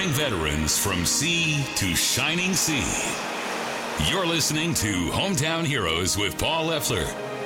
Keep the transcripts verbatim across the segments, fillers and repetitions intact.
veterans from sea to shining sea. You're listening to Hometown Heroes with Paul Leffler.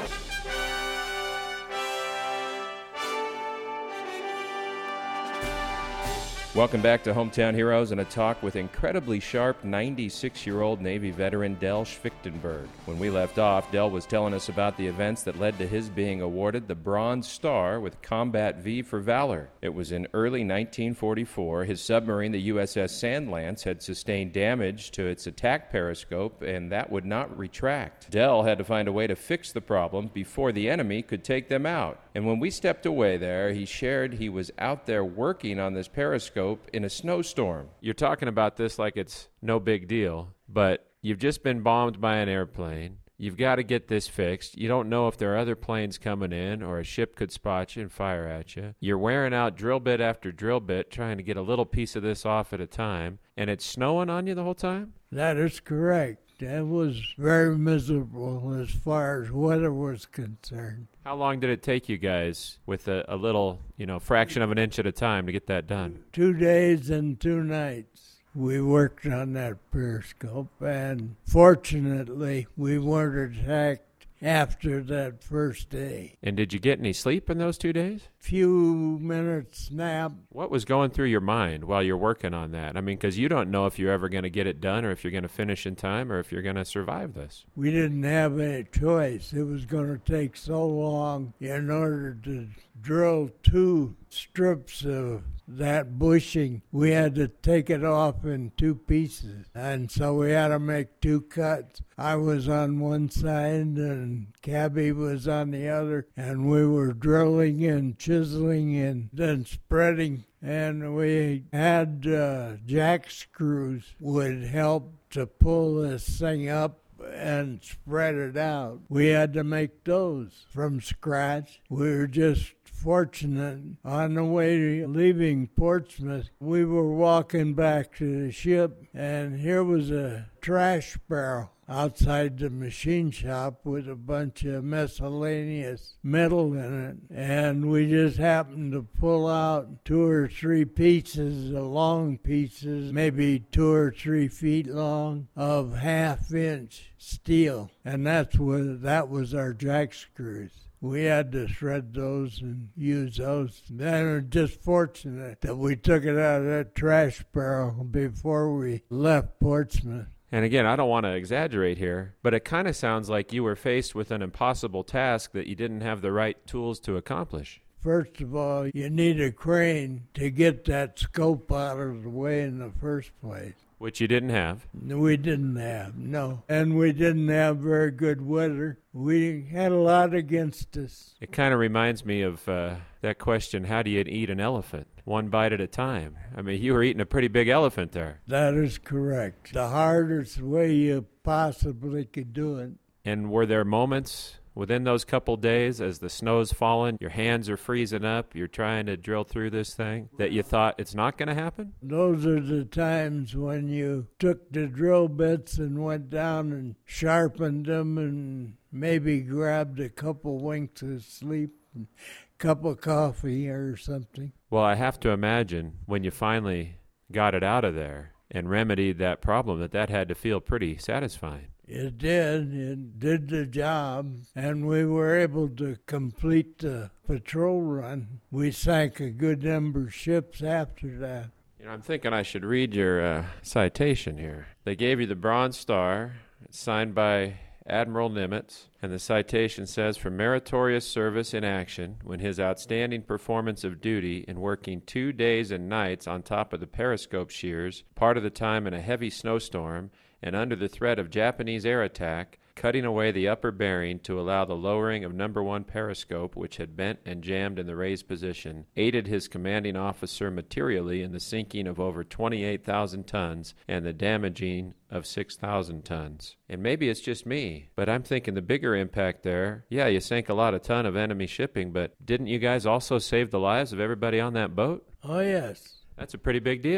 Welcome back to Hometown Heroes and a talk with incredibly sharp ninety-six-year-old Navy veteran Del Schwichtenberg. When we left off, Del was telling us about the events that led to his being awarded the Bronze Star with Combat V for Valor. It was in early nineteen forty-four. His submarine, the U S S Sandlance, had sustained damage to its attack periscope, and that would not retract. Del had to find a way to fix the problem before the enemy could take them out. And when we stepped away there, he shared he was out there working on this periscope in a snowstorm. You're talking about this like it's no big deal, but you've just been bombed by an airplane. You've got to get this fixed. You don't know if there are other planes coming in or a ship could spot you and fire at you. You're wearing out drill bit after drill bit trying to get a little piece of this off at a time, and it's snowing on you the whole time? That is correct. It was very miserable as far as weather was concerned. How long did it take you guys with a, a little, you know, fraction of an inch at a time to get that done? Two days and two nights. We worked on that periscope, and fortunately, we weren't attacked after that first day. And did you get any sleep in those two days? Few minutes nap. What was going through your mind while you're working on that? I mean, because you don't know if you're ever going to get it done or if you're going to finish in time or if you're going to survive this. We didn't have any choice. It was going to take so long in order to drill two strips of that bushing. We had to take it off in two pieces, and so we had to make two cuts. I was on one side and Cabby was on the other, and we were drilling and chiseling and then spreading, and we had uh, jack screws would help to pull this thing up and spread it out. We had to make those from scratch. We were just fortunate. On the way to leaving Portsmouth, we were walking back to the ship, and here was a trash barrel outside the machine shop with a bunch of miscellaneous metal in it, and we just happened to pull out two or three pieces, long pieces, maybe two or three feet long, of half-inch steel, and that's what that was our jack screws. We had to shred those and use those. Then we were just fortunate that we took it out of that trash barrel before we left Portsmouth. And again, I don't want to exaggerate here, but it kind of sounds like you were faced with an impossible task that you didn't have the right tools to accomplish. First of all, you need a crane to get that scope out of the way in the first place. Which you didn't have. We didn't have, no. And we didn't have very good weather. We had a lot against us. It kind of reminds me of uh, that question, how do you eat an elephant? One bite at a time. I mean, you were eating a pretty big elephant there. That is correct. The hardest way you possibly could do it. And were there moments within those couple days as the snow's falling, your hands are freezing up, you're trying to drill through this thing, that you thought it's not going to happen? Those are the times when you took the drill bits and went down and sharpened them and maybe grabbed a couple winks of sleep and a cup of coffee or something. Well, I have to imagine when you finally got it out of there and remedied that problem, that that had to feel pretty satisfying. It did. It did the job, and we were able to complete the patrol run. We sank a good number of ships after that. You know, I'm thinking I should read your uh, citation here. They gave you the Bronze Star. It's signed by Admiral Nimitz, and the citation says, for meritorious service in action when his outstanding performance of duty in working two days and nights on top of the periscope shears, part of the time in a heavy snowstorm, and under the threat of Japanese air attack, cutting away the upper bearing to allow the lowering of number one periscope, which had bent and jammed in the raised position, aided his commanding officer materially in the sinking of over twenty-eight thousand tons and the damaging of six thousand tons. And maybe it's just me, but I'm thinking the bigger impact there, yeah, you sank a lot of ton of enemy shipping, but didn't you guys also save the lives of everybody on that boat? Oh, yes. That's a pretty big deal.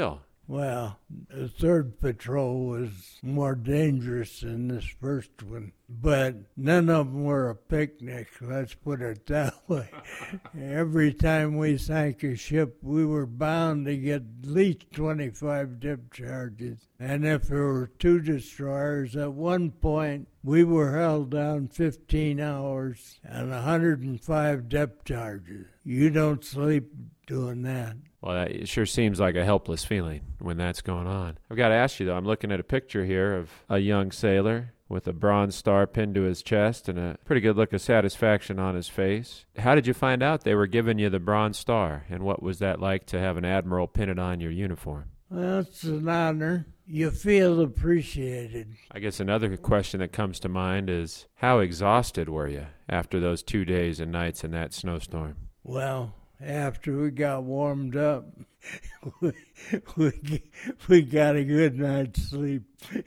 Well, the third patrol was more dangerous than this first one, but none of them were a picnic, let's put it that way. Every time we sank a ship, we were bound to get at least twenty-five depth charges. And if there were two destroyers, at one point we were held down fifteen hours and one hundred five depth charges. You don't sleep doing that. Well, it sure seems like a helpless feeling when that's going on. I've got to ask you, though, I'm looking at a picture here of a young sailor with a bronze star pinned to his chest and a pretty good look of satisfaction on his face. How did you find out they were giving you the bronze star, and what was that like to have an admiral pin it on your uniform? Well, it's an honor. You feel appreciated. I guess another question that comes to mind is, how exhausted were you after those two days and nights in that snowstorm? Well, after we got warmed up, we, we, we got a good night's sleep.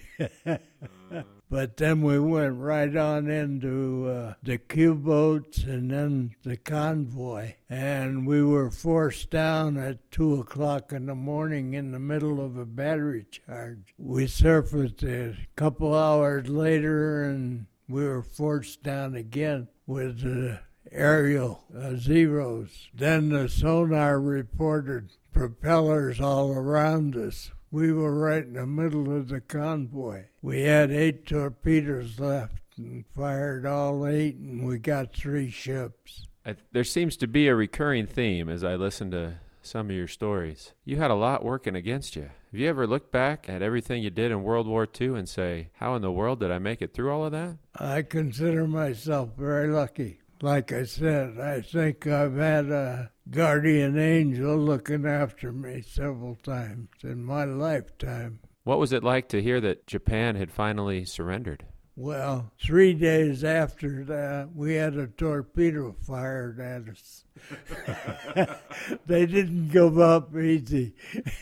But then we went right on into uh, the Q-boats and then the convoy. And we were forced down at two o'clock in the morning in the middle of a battery charge. We surfaced a couple hours later and we were forced down again with the aerial uh, Zeros. Then the sonar reported propellers all around us. We were right in the middle of the convoy. We had eight torpedoes left and fired all eight, and we got three ships. I, there seems to be a recurring theme as I listen to some of your stories. You had a lot working against you. Have you ever looked back at everything you did in World War Two and say, how in the world did I make it through all of that? I consider myself very lucky. Like I said, I think I've had a guardian angel looking after me several times in my lifetime. What was it like to hear that Japan had finally surrendered? Well, three days after that, we had a torpedo fired at us. They didn't give up easy.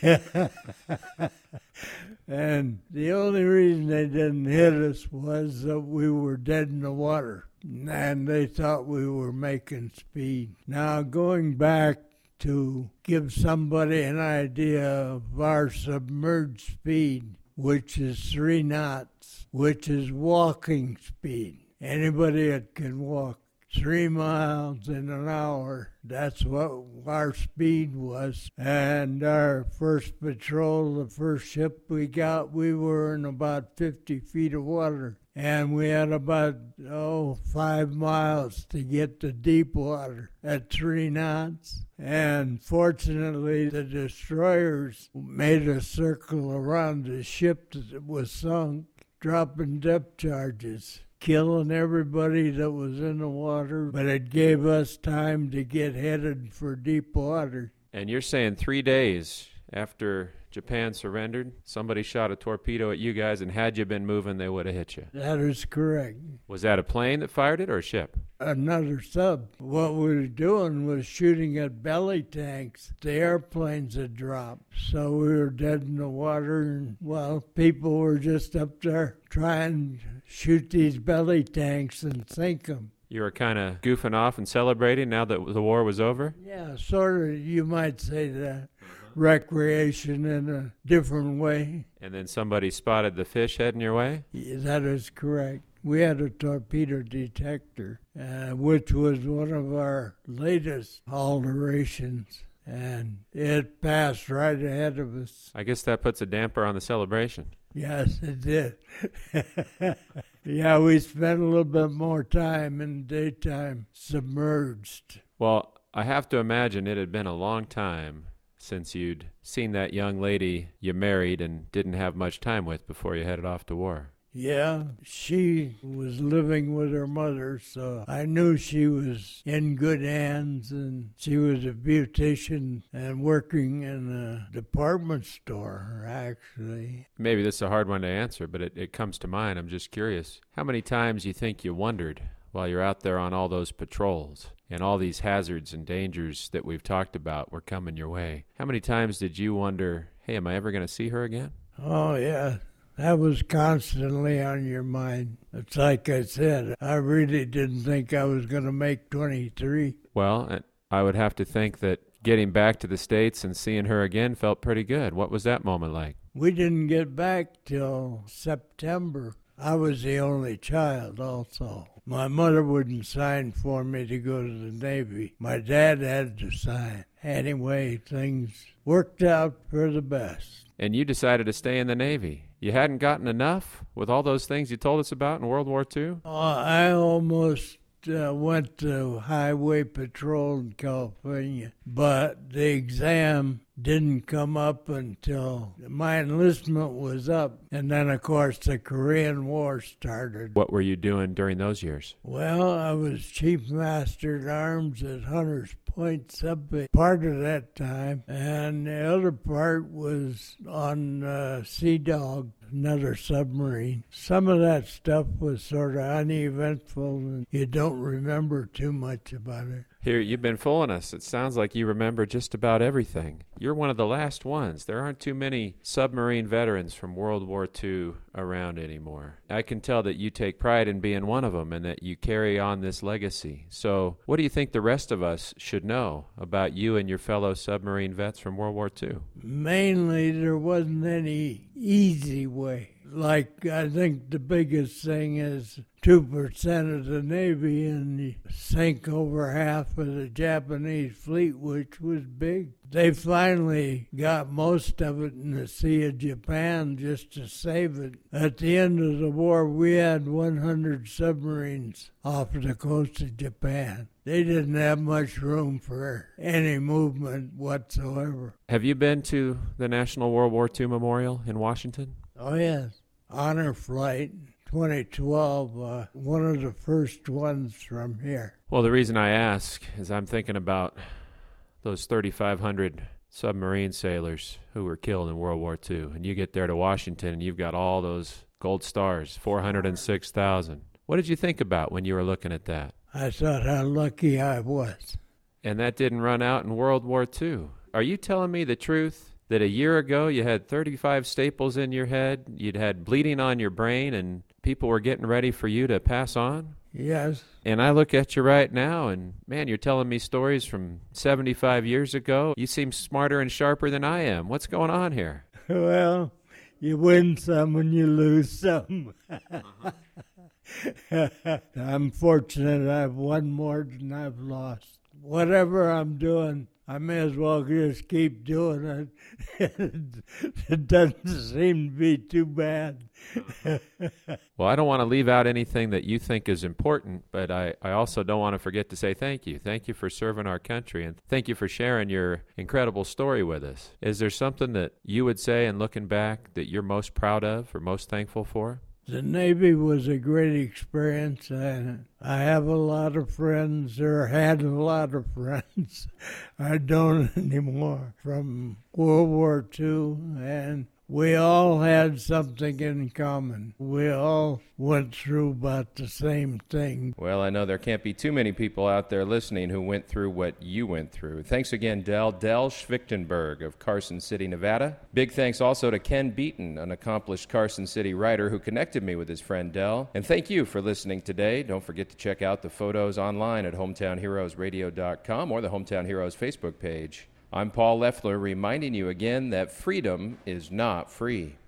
And the only reason they didn't hit us was that we were dead in the water. And they thought we were making speed. Now, going back to give somebody an idea of our submerged speed, which is three knots, which is walking speed. Anybody that can walk three miles in an hour, that's what our speed was. And our first patrol, the first ship we got, we were in about fifty feet of water. And we had about, oh, five miles to get to deep water at three knots. And fortunately, the destroyers made a circle around the ship that was sunk, dropping depth charges, killing everybody that was in the water. But it gave us time to get headed for deep water. And you're saying three days after Japan surrendered, somebody shot a torpedo at you guys, and had you been moving, they would have hit you. That is correct. Was that a plane that fired it or a ship? Another sub. What we were doing was shooting at belly tanks. The airplanes had dropped, so we were dead in the water, and, well, people were just up there trying to shoot these belly tanks and sink them. You were kind of goofing off and celebrating now that the war was over? Yeah, sort of, you might say that. Recreation in a different way. And then somebody spotted the fish heading your way? Yeah, that is correct. We had a torpedo detector, uh, which was one of our latest alterations, and it passed right ahead of us. I guess that puts a damper on the celebration. Yes, it did. Yeah, we spent a little bit more time in the daytime submerged. Well, I have to imagine it had been a long time since you'd seen that young lady you married and didn't have much time with before you headed off to war. Yeah, she was living with her mother, so I knew she was in good hands, and she was a beautician and working in a department store, actually. Maybe this is a hard one to answer, but it, it comes to mind. I'm just curious. How many times you think you wondered while you're out there on all those patrols and all these hazards and dangers that we've talked about were coming your way? How many times did you wonder, hey, am I ever going to see her again? Oh, yeah. That was constantly on your mind. It's like I said, I really didn't think I was going to make twenty-three. Well, I would have to think that getting back to the States and seeing her again felt pretty good. What was that moment like? We didn't get back till September. I was the only child also. My mother wouldn't sign for me to go to the Navy. My dad had to sign. Anyway, things worked out for the best. And you decided to stay in the Navy. You hadn't gotten enough with all those things you told us about in World War Two? Uh, I almost uh, went to Highway Patrol in California, but the exam didn't come up until my enlistment was up. And then, of course, the Korean War started. What were you doing during those years? Well, I was Chief Master at Arms at Hunters Point Sub part of that time, and the other part was on uh, Sea Dog, another submarine. Some of that stuff was sort of uneventful, and you don't remember too much about it. Here, you've been fooling us. It sounds like you remember just about everything. You're one of the last ones. There aren't too many submarine veterans from World War Two around anymore. I can tell that you take pride in being one of them and that you carry on this legacy. So what do you think the rest of us should know about you and your fellow submarine vets from World War Two? Mainly, there wasn't any easy way. Like, I think the biggest thing is two percent of the Navy and you sink over half of the Japanese fleet, which was big. They finally got most of it in the Sea of Japan just to save it. At the end of the war, we had one hundred submarines off the coast of Japan. They didn't have much room for any movement whatsoever. Have you been to the National World War Two Memorial in Washington? Oh, yes. Honor Flight twenty twelve, uh, one of the first ones from here. Well, the reason I ask is I'm thinking about those thirty-five hundred submarine sailors who were killed in World War Two. And you get there to Washington and you've got all those gold stars, four hundred six thousand. What did you think about when you were looking at that? I thought how lucky I was. And that didn't run out in World War Two. Are you telling me the truth? That a year ago you had thirty-five staples in your head, you'd had bleeding on your brain, and people were getting ready for you to pass on? Yes. And I look at you right now, and man, you're telling me stories from seventy-five years ago. You seem smarter and sharper than I am. What's going on here? Well, you win some and you lose some. I'm fortunate I've won more than I've lost. Whatever I'm doing, I may as well just keep doing it. It doesn't seem to be too bad. Well, I don't want to leave out anything that you think is important, but I, I also don't want to forget to say thank you. Thank you for serving our country, and thank you for sharing your incredible story with us. Is there something that you would say in looking back that you're most proud of or most thankful for? The Navy was a great experience, and I have a lot of friends, or had a lot of friends. I don't anymore from World War Two, and we all had something in common. We all went through about the same thing. Well, I know there can't be too many people out there listening who went through what you went through. Thanks again, Del. Del Schwichtenberg of Carson City, Nevada. Big thanks also to Ken Beaton, an accomplished Carson City writer who connected me with his friend Del. And thank you for listening today. Don't forget to check out the photos online at hometown heroes radio dot com or the Hometown Heroes Facebook page. I'm Paul Leffler, reminding you again that freedom is not free.